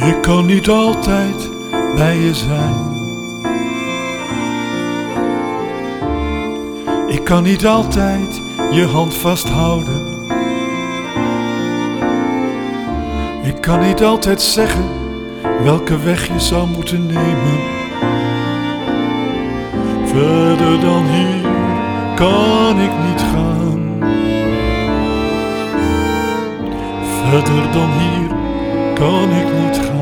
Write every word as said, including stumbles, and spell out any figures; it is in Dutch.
Ik kan niet altijd bij je zijn. Ik kan niet altijd je hand vasthouden. Ik kan niet altijd zeggen welke weg je zou moeten nemen. Verder dan hier kan ik niet gaan. Verder dan hier kan ik niet gaan.